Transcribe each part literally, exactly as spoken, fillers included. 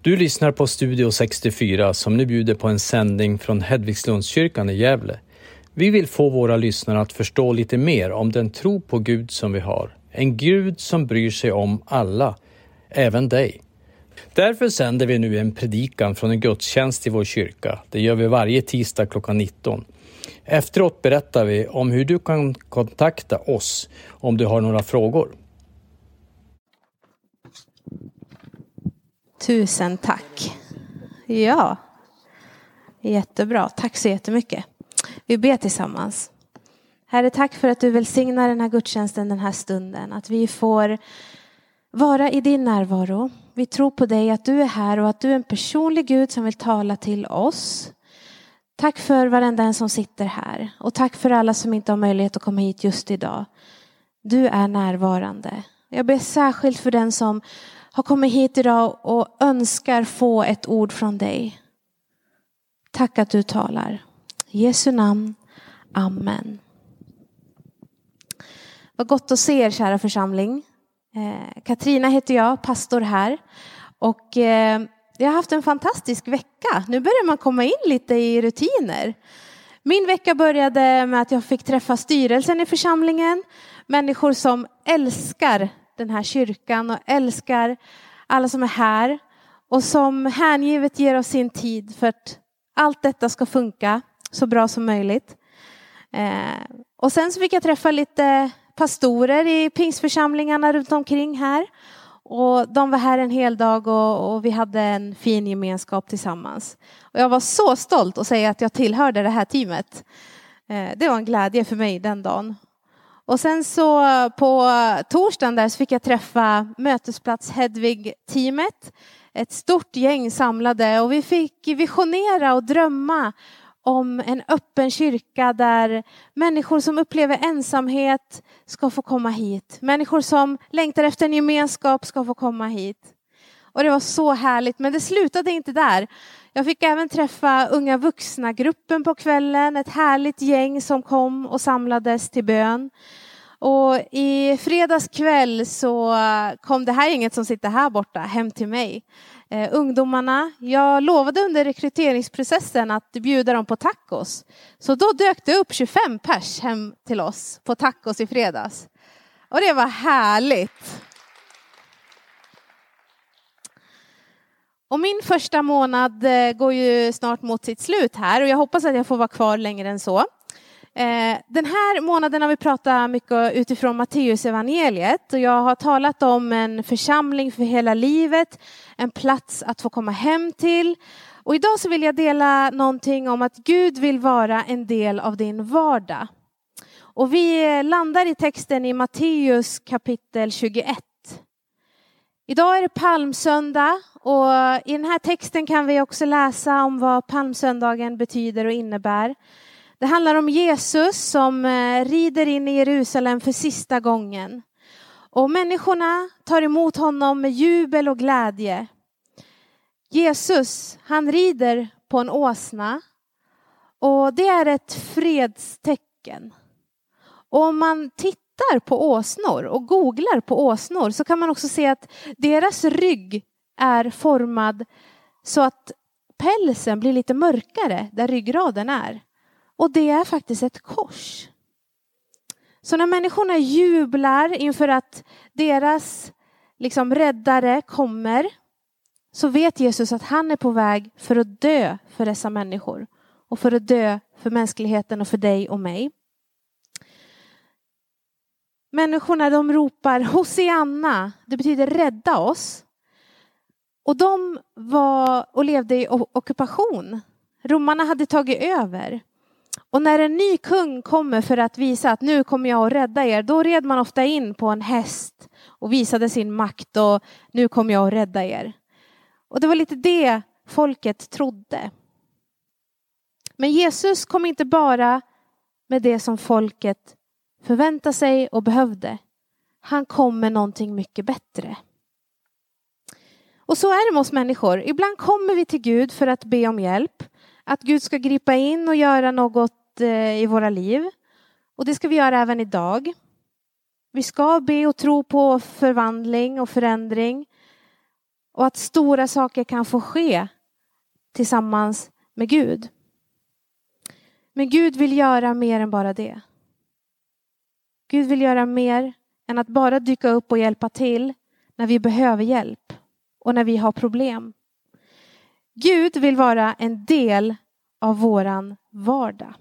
Du lyssnar på Studio sextiofyra som nu bjuder på en sändning från Hedvigslundskyrkan i Gävle. Vi vill få våra lyssnare att förstå lite mer om den tro på Gud som vi har. En Gud som bryr sig om alla, även dig. Därför sänder vi nu en predikan från en gudstjänst i vår kyrka. Det gör vi varje tisdag klockan nitton. Efteråt berättar vi om hur du kan kontakta oss om du har några frågor. Tusen tack. Ja, jättebra. Tack så jättemycket. Vi ber tillsammans. Herre, tack för att du välsignar den här gudstjänsten den här stunden. Att vi får vara i din närvaro. Vi tror på dig att du är här och att du är en personlig Gud som vill tala till oss. Tack för varenda en som sitter här. Och tack för alla som inte har möjlighet att komma hit just idag. Du är närvarande. Jag ber särskilt för den som har kommit hit idag och önskar få ett ord från dig. Tack att du talar. I Jesu namn. Amen. Vad gott att se er, kära församling. Eh, Katrina heter jag, pastor här. Och eh, jag har haft en fantastisk vecka. Nu börjar man komma in lite i rutiner. Min vecka började med att jag fick träffa styrelsen i församlingen. Människor som älskar den här kyrkan och älskar alla som är här. Och som hängivet ger oss sin tid för att allt detta ska funka så bra som möjligt. Eh, och sen så fick jag träffa lite pastorer i pingsförsamlingarna runt omkring här. Och de var här en hel dag och, och vi hade en fin gemenskap tillsammans. Och jag var så stolt att säga att jag tillhörde det här teamet. Eh, det var en glädje för mig den dagen. Och sen så på torsdagen där så fick jag träffa Mötesplats Hedvig-teamet. Ett stort gäng samlade och vi fick visionera och drömma om en öppen kyrka där människor som upplever ensamhet ska få komma hit. Människor som längtar efter en gemenskap ska få komma hit. Och det var så härligt, men det slutade inte där. Jag fick även träffa unga vuxna gruppen på kvällen. Ett härligt gäng som kom och samlades till bön. Och i fredags kväll så kom det här gänget som sitter här borta hem till mig. Eh, ungdomarna, jag lovade under rekryteringsprocessen att bjuda dem på tacos. Så då dök det upp tjugofem pers hem till oss på tacos i fredags. Och det var härligt. Och min första månad går ju snart mot sitt slut här. Och jag hoppas att jag får vara kvar längre än så. Den här månaden har vi pratat mycket utifrån Matteus evangeliet. Och jag har talat om en församling för hela livet. En plats att få komma hem till. Och idag så vill jag dela någonting om att Gud vill vara en del av din vardag. Och vi landar i texten i Matteus kapitel tjugoett. Idag är det palmsöndag och i den här texten kan vi också läsa om vad palmsöndagen betyder och innebär. Det handlar om Jesus som rider in i Jerusalem för sista gången. Och människorna tar emot honom med jubel och glädje. Jesus, han rider på en åsna och det är ett fredstecken. Och om man tittar på åsnor och googlar på åsnor så kan man också se att deras rygg är formad så att pälsen blir lite mörkare där ryggraden är. Och det är faktiskt ett kors. Så när människorna jublar inför att deras liksom räddare kommer så vet Jesus att han är på väg för att dö för dessa människor. Och för att dö för mänskligheten och för dig och mig. Människorna de ropar Hosianna, det betyder rädda oss. Och de var och levde i ockupation. Romarna hade tagit över. Och när en ny kung kommer för att visa att nu kommer jag att rädda er, då red man ofta in på en häst och visade sin makt och nu kommer jag att rädda er. Och det var lite det folket trodde. Men Jesus kom inte bara med det som folket förväntade sig och behövde. Han kom med någonting mycket bättre. Och så är det med oss människor. Ibland kommer vi till Gud för att be om hjälp. Att Gud ska gripa in och göra något i våra liv. Och det ska vi göra även idag. Vi ska be och tro på förvandling och förändring. Och att stora saker kan få ske tillsammans med Gud. Men Gud vill göra mer än bara det. Gud vill göra mer än att bara dyka upp och hjälpa till när vi behöver hjälp och när vi har problem. Gud vill vara en del av våran vardag.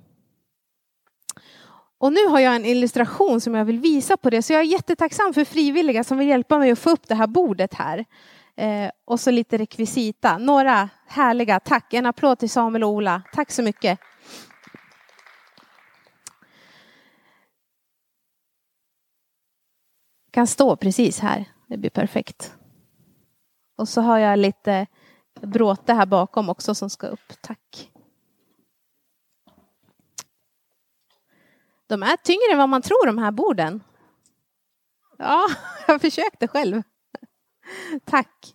Och nu har jag en illustration som jag vill visa på det. Så jag är jättetacksam för frivilliga som vill hjälpa mig att få upp det här bordet här. Eh, och så lite rekvisita. Några härliga, tack. En applåd till Samuel och Ola. Tack så mycket. Kan stå precis här. Det blir perfekt. Och så har jag lite bråte här bakom också som ska upp. Tack. De är tyngre än vad man tror, de här borden. Ja, jag försökte själv. Tack.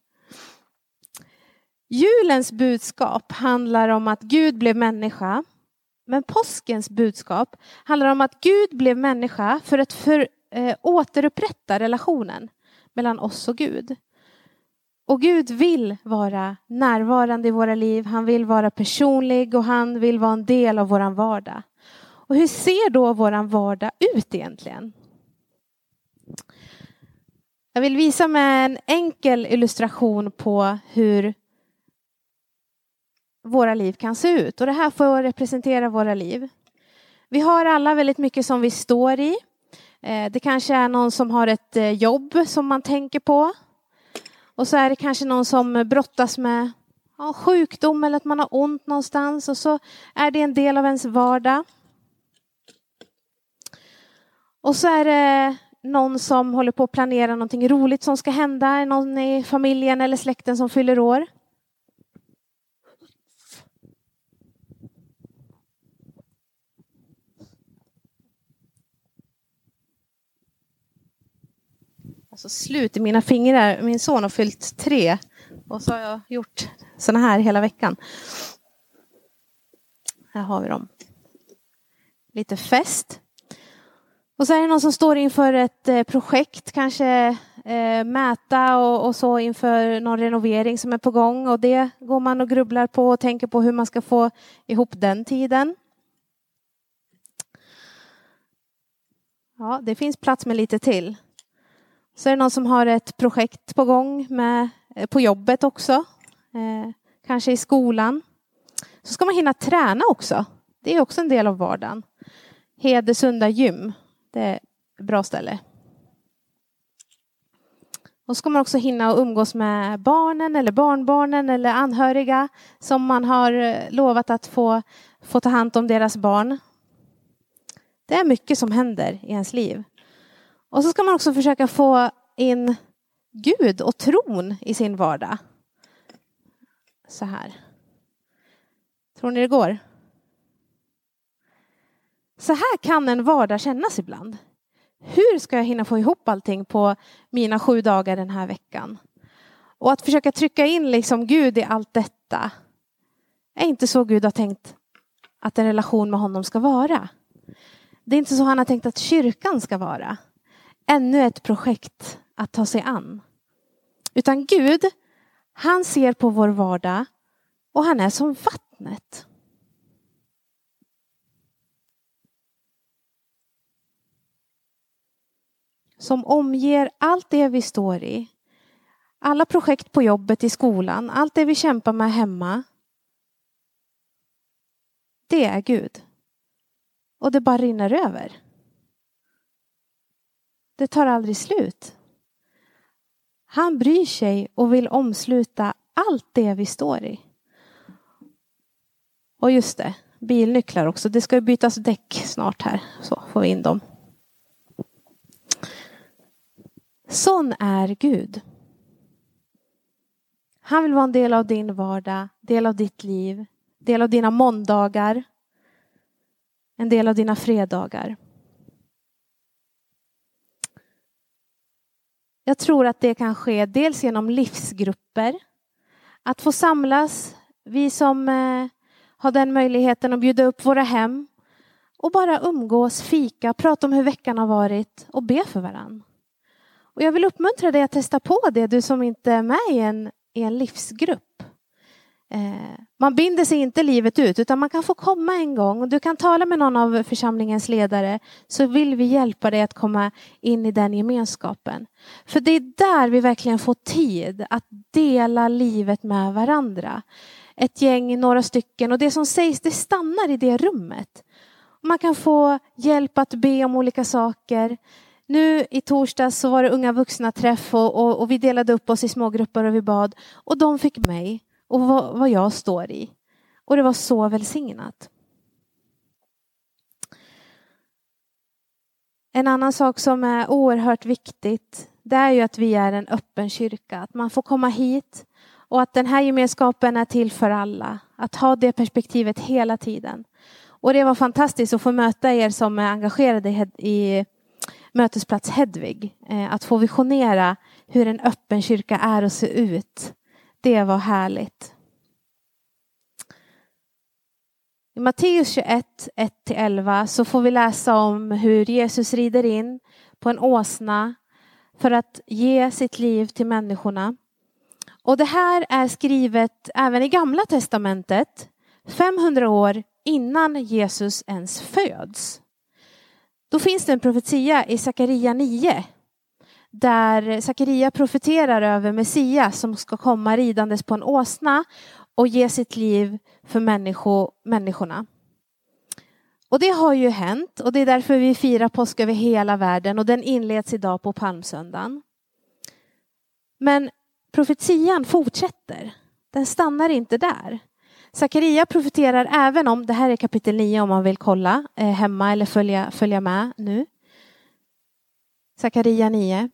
Julens budskap handlar om att Gud blev människa. Men påskens budskap handlar om att Gud blev människa för att för, eh, återupprätta relationen mellan oss och Gud. Och Gud vill vara närvarande i våra liv. Han vill vara personlig och han vill vara en del av våran vardag. Och hur ser då våran vardag ut egentligen? Jag vill visa med en enkel illustration på hur våra liv kan se ut. Och det här får representera våra liv. Vi har alla väldigt mycket som vi står i. Det kanske är någon som har ett jobb som man tänker på. Och så är det kanske någon som brottas med ja, sjukdom eller att man har ont någonstans. Och så är det en del av ens vardag. Och så är det någon som håller på att planera någonting roligt som ska hända. Någon i familjen eller släkten som fyller år. Alltså slut i mina fingrar. Min son har fyllt tre. Och så har jag gjort såna här hela veckan. Här har vi dem. Lite fest. Och så är det någon som står inför ett eh, projekt. Kanske eh, mäta och, och så inför någon renovering som är på gång. Och det går man och grubblar på och tänker på hur man ska få ihop den tiden. Ja, det finns plats med lite till. Så är det någon som har ett projekt på gång med, på jobbet också. Eh, kanske i skolan. Så ska man hinna träna också. Det är också en del av vardagen. Hedesunda gym. Det är ett bra ställe. Och så ska man också hinna umgås med barnen eller barnbarnen eller anhöriga. Som man har lovat att få, få ta hand om deras barn. Det är mycket som händer i ens liv. Och så ska man också försöka få in Gud och tron i sin vardag. Så här. Tror ni det går? Så här kan en vardag kännas ibland. Hur ska jag hinna få ihop allting på mina sju dagar den här veckan? Och att försöka trycka in liksom Gud i allt detta är inte så Gud har tänkt att en relation med honom ska vara. Det är inte så han har tänkt att kyrkan ska vara. Ännu ett projekt att ta sig an. Utan Gud, han ser på vår vardag och han är som vattnet. Som omger allt det vi står i. Alla projekt på jobbet, i skolan, allt det vi kämpar med hemma. Det är Gud. Och det bara rinner över. Det tar aldrig slut. Han bryr sig och vill omsluta allt det vi står i. Och just det, bilnycklar också. Det ska ju bytas däck snart här. Så får vi in dem. Sån är Gud. Han vill vara en del av din vardag, del av ditt liv, del av dina måndagar, en del av dina fredagar. Jag tror att det kan ske dels genom livsgrupper. Att få samlas, vi som eh, har den möjligheten att bjuda upp våra hem. Och bara umgås, fika, prata om hur veckan har varit och be för varann. Och jag vill uppmuntra dig att testa på det, du som inte är med i en, i en livsgrupp. Eh, man binder sig inte livet ut, utan man kan få komma en gång. Och du kan tala med någon av församlingens ledare, så vill vi hjälpa dig att komma in i den gemenskapen. För det är där vi verkligen får tid att dela livet med varandra. Ett gäng, några stycken, och det som sägs, det stannar i det rummet. Man kan få hjälp att be om olika saker. Nu i torsdag så var det unga vuxna träff och, och, och vi delade upp oss i smågrupper och vi bad. Och de fick mig och vad, vad jag står i. Och det var så välsignat. En annan sak som är oerhört viktigt, det är ju att vi är en öppen kyrka. Att man får komma hit och att den här gemenskapen är till för alla. Att ha det perspektivet hela tiden. Och det var fantastiskt att få möta er som är engagerade i Mötesplats Hedvig. Att få visionera hur en öppen kyrka är och ser ut. Det var härligt. I Matteus tjugoett, ett till elva så får vi läsa om hur Jesus rider in på en åsna för att ge sitt liv till människorna. Och det här är skrivet även i Gamla testamentet, femhundra år innan Jesus ens föds. Då finns det en profetia i Sakaria nio. Där Sakaria profeterar över Messias som ska komma ridandes på en åsna och ge sitt liv för människo, människorna. Och det har ju hänt, och det är därför vi firar påsk över hela världen, och den inleds idag på palmsöndagen. Men profetian fortsätter. Den stannar inte där. Sakaria profeterar även om, det här är kapitel nio om man vill kolla eh, hemma eller följa, följa med nu. Sakaria nio.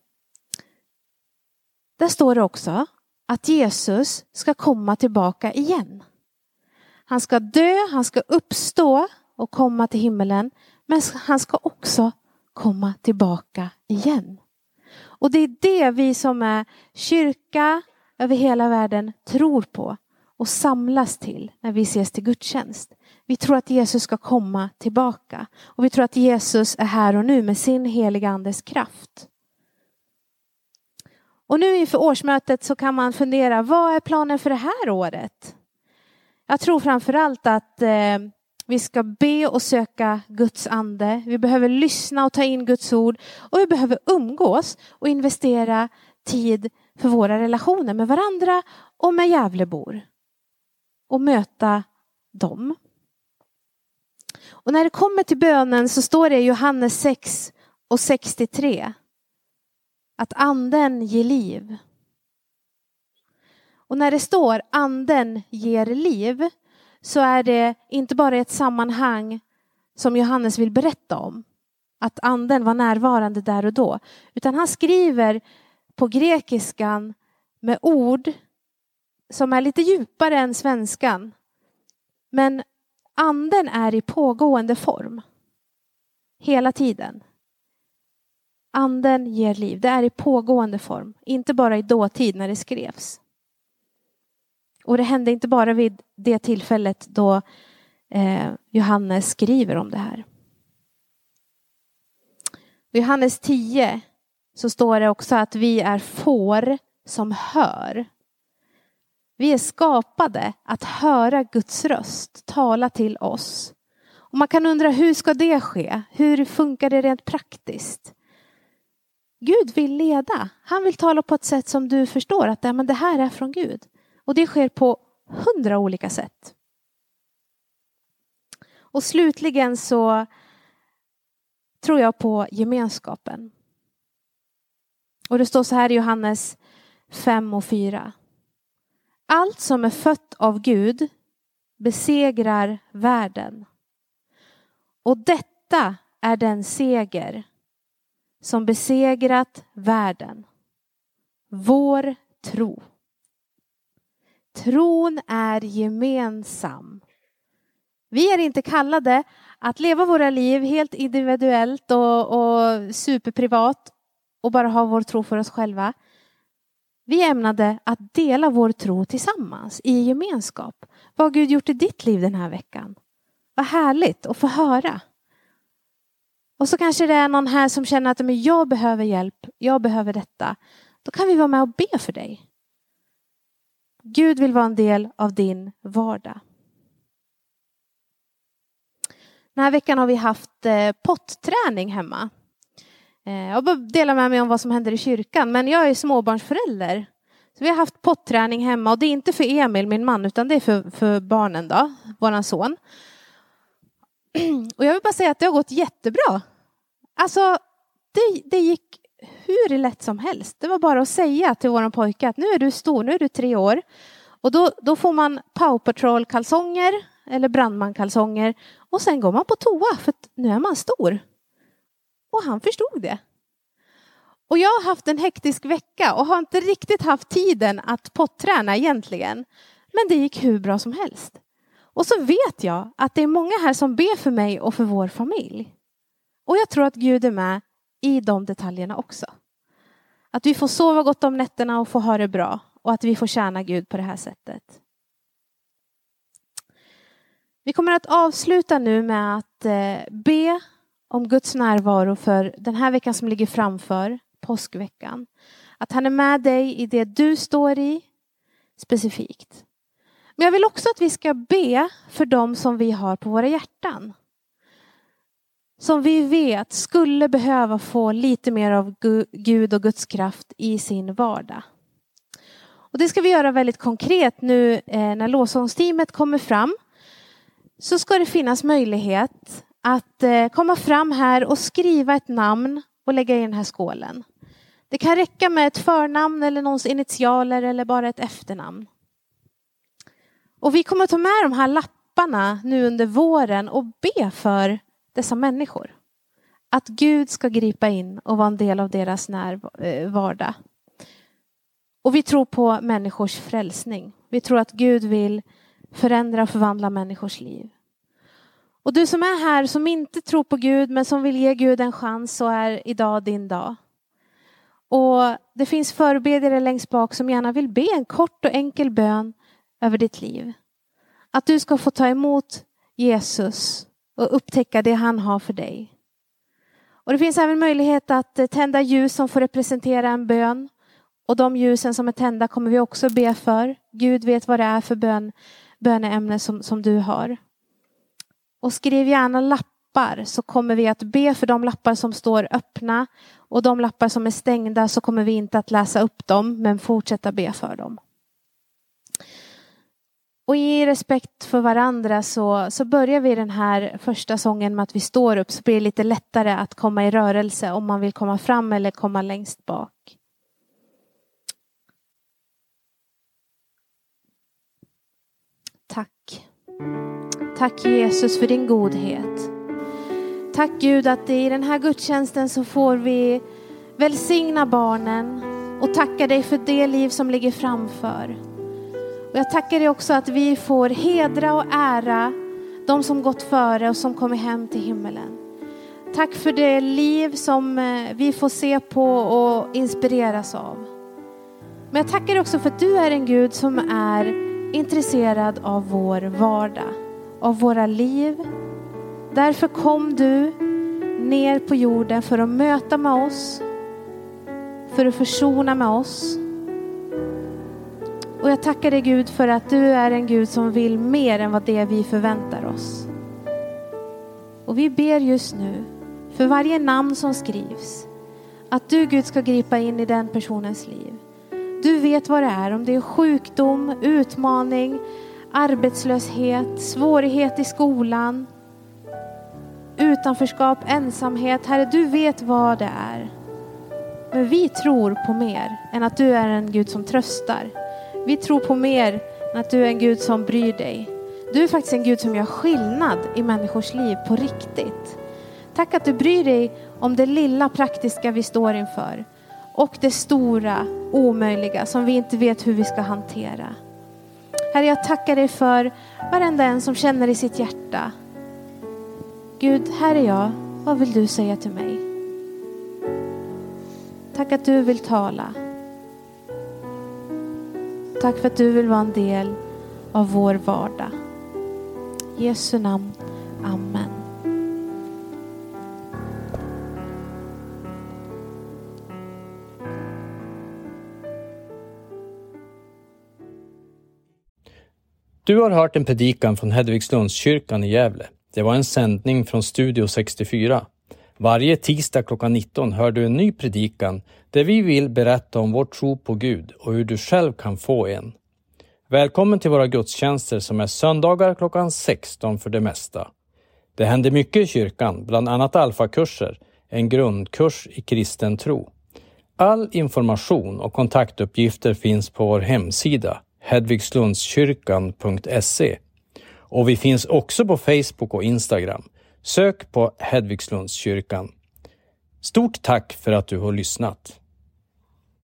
Där står det också att Jesus ska komma tillbaka igen. Han ska dö, han ska uppstå och komma till himmelen. Men han ska också komma tillbaka igen. Och det är det vi som är kyrka över hela världen tror på. Och samlas till när vi ses till gudstjänst. Vi tror att Jesus ska komma tillbaka. Och vi tror att Jesus är här och nu med sin heliga andes kraft. Och nu inför årsmötet så kan man fundera, vad är planen för det här året? Jag tror framförallt att eh, vi ska be och söka Guds ande. Vi behöver lyssna och ta in Guds ord. Och vi behöver umgås och investera tid för våra relationer med varandra och med Gävlebor. Och möta dem. Och när det kommer till bönen så står det i Johannes sex och sextiotre. Att anden ger liv. Och när det står anden ger liv så är det inte bara ett sammanhang som Johannes vill berätta om. Att anden var närvarande där och då. Utan han skriver på grekiskan med ord som är lite djupare än svenskan. Men anden är i pågående form. Hela tiden. Anden ger liv. Det är i pågående form. Inte bara i dåtid när det skrevs. Och det hände inte bara vid det tillfället då eh, Johannes skriver om det här. I Johannes tio så står det också att vi är får som hör. Vi är skapade att höra Guds röst tala till oss. Och man kan undra, hur ska det ske? Hur funkar det rent praktiskt? Gud vill leda. Han vill tala på ett sätt som du förstår att men det här är från Gud. Och det sker på hundra olika sätt. Och slutligen så tror jag på gemenskapen. Och det står så här i Johannes fem och fyra. Allt som är fött av Gud besegrar världen. Och detta är den seger som besegrat världen. Vår tro. Tron är gemensam. Vi är inte kallade att leva våra liv helt individuellt och, och superprivat och bara ha vår tro för oss själva. Vi är ämnade att dela vår tro tillsammans i gemenskap. Vad har Gud gjort i ditt liv den här veckan? Vad härligt att få höra. Och så kanske det är någon här som känner att men jag behöver hjälp, jag behöver detta. Då kan vi vara med och be för dig. Gud vill vara en del av din vardag. Den här veckan har vi haft eh, potträning hemma. Eh, jag bara delar med mig om vad som händer i kyrkan. Men jag är småbarnsförälder. Så vi har haft potträning hemma. Och det är inte för Emil, min man, utan det är för, för barnen då. Våran son. Och jag vill bara säga att det har gått jättebra. Alltså, det, det gick hur lätt som helst. Det var bara att säga till våran pojke att nu är du stor, nu är du tre år. Och då, då får man Paw Patrol-kalsonger eller brandman-kalsonger. Och sen går man på toa för att nu är man stor. Och han förstod det. Och jag har haft en hektisk vecka och har inte riktigt haft tiden att potträna egentligen. Men det gick hur bra som helst. Och så vet jag att det är många här som ber för mig och för vår familj. Och jag tror att Gud är med i de detaljerna också. Att vi får sova gott om nätterna och få ha det bra. Och att vi får tjäna Gud på det här sättet. Vi kommer att avsluta nu med att be om Guds närvaro för den här veckan som ligger framför, påskveckan. Att han är med dig i det du står i specifikt. Men jag vill också att vi ska be för dem som vi har på våra hjärtan. Som vi vet skulle behöva få lite mer av Gud och Guds kraft i sin vardag. Och det ska vi göra väldigt konkret nu när lovsångsteamet kommer fram. Så ska det finnas möjlighet att komma fram här och skriva ett namn och lägga i den här skålen. Det kan räcka med ett förnamn eller någons initialer eller bara ett efternamn. Och vi kommer att ta med de här lapparna nu under våren och be för dessa människor. Att Gud ska gripa in och vara en del av deras när- vardag. Och vi tror på människors frälsning. Vi tror att Gud vill förändra och förvandla människors liv. Och du som är här som inte tror på Gud men som vill ge Gud en chans, så är idag din dag. Och det finns förebedjare längst bak som gärna vill be en kort och enkel bön över ditt liv. Att du ska få ta emot Jesus och upptäcka det han har för dig. Och det finns även möjlighet att tända ljus som får representera en bön. Och de ljusen som är tända kommer vi också be för. Gud vet vad det är för bön, böneämne som, som du har. Och skriv gärna lappar, så kommer vi att be för de lappar som står öppna. Och de lappar som är stängda så kommer vi inte att läsa upp dem, men fortsätta be för dem. Och i respekt för varandra så, så börjar vi den här första sången med att vi står upp. Så blir det lite lättare att komma i rörelse om man vill komma fram eller komma längst bak. Tack. Tack Jesus för din godhet. Tack Gud att i den här gudstjänsten så får vi välsigna barnen och tacka dig för det liv som ligger framför. Och jag tackar dig också att vi får hedra och ära de som gått före och som kommer hem till himmelen. Tack för det liv som vi får se på och inspireras av. Men jag tackar dig också för att du är en Gud som är intresserad av vår vardag, av våra liv. Därför kom du ner på jorden för att möta med oss, för att försona med oss. Och jag tackar dig Gud för att du är en Gud som vill mer än vad det vi förväntar oss. Och vi ber just nu för varje namn som skrivs, att du Gud ska gripa in i den personens liv. Du vet vad det är, om det är sjukdom, utmaning, arbetslöshet, svårighet i skolan, utanförskap, ensamhet. Herre, du vet vad det är. Men vi tror på mer än att du är en Gud som tröstar. Vi tror på mer än att du är en Gud som bryr dig. Du är faktiskt en Gud som gör skillnad i människors liv på riktigt. Tack att du bryr dig om det lilla praktiska vi står inför. Och det stora, omöjliga som vi inte vet hur vi ska hantera. Herre, jag tackar dig för varenda en som känner i sitt hjärta. Gud, här är jag. Vad vill du säga till mig? Tack att du vill tala. Tack för att du vill vara en del av vår vardag. I Jesu namn. Amen. Du har hört en predikan från Hedvigslundskyrkan i Gävle. Det var en sändning från Studio sextiofyra. Varje tisdag klockan nitton hör du en ny predikan där vi vill berätta om vår tro på Gud och hur du själv kan få en. Välkommen till våra gudstjänster som är söndagar klockan sexton för det mesta. Det händer mycket i kyrkan, bland annat alfakurser, en grundkurs i kristen tro. All information och kontaktuppgifter finns på vår hemsida hedvigslundskyrkan punkt se. Och vi finns också på Facebook och Instagram. Sök på Hedvigslundskyrkan. Stort tack för att du har lyssnat.